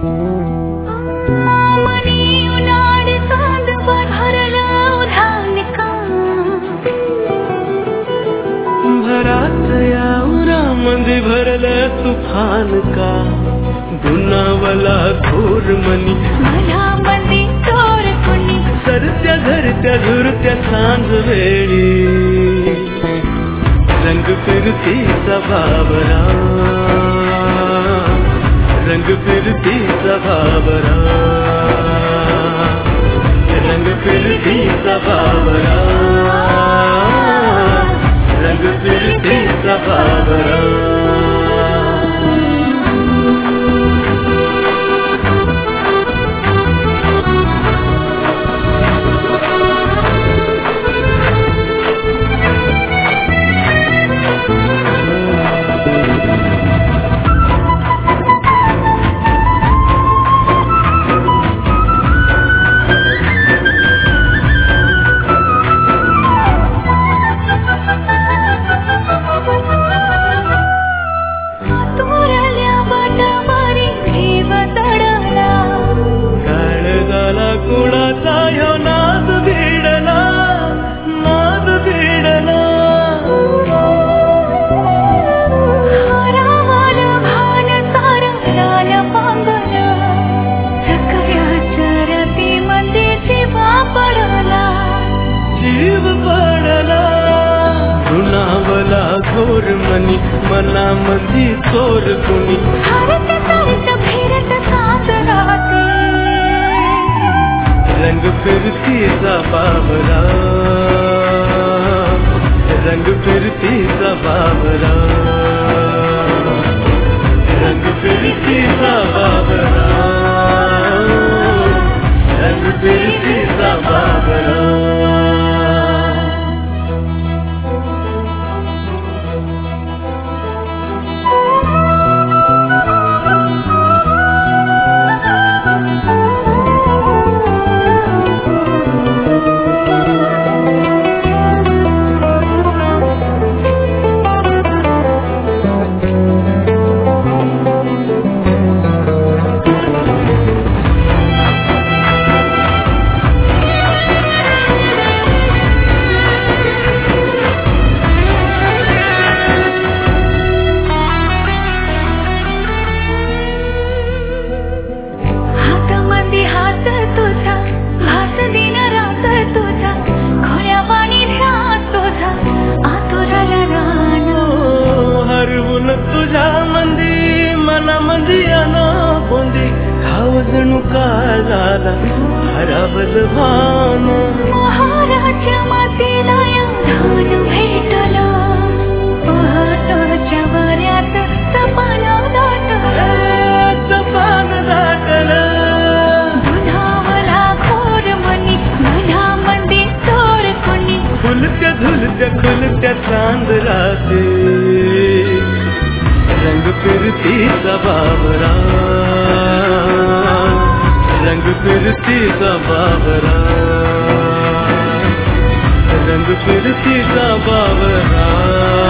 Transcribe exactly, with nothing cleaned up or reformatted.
मध्ये भरलं तुफान का गुन्हावला घोर मनी मनामध्ये चोर कोणी सरत्या धरत्या झुरत्या सांज वेळी रंग फिरतीचा बाबरा रंग फिरतीचा बाबरा रंग फिरतीचा बाबरा रंग फिरतीचा बाबरा घोर मनी मनामध्ये चोर कुणी हरत तरत फिरत साथ राहते रंग फिरतीचा बाबरा रंग फिरतीचा बाबरा रंग फिरतीचा बाबरा रंग फिरतीचा बाबरा तुझ्या मंदी मना मंदी अना बोंदी खावजणू का झाला हरावल भान महाराच्या मातेला या धान भेटला पहाटाच्या वाऱ्यात सपान दाटलं सपान दाटलं दुधावला घोर मनी मनामध्ये चोर कोणी खुलत्या झुलत्या खुलत्या चांद राहते रंग फिरतीचा बाबरा रंग फिरतीचा बाबरा रंग फिरतीचा बाबरा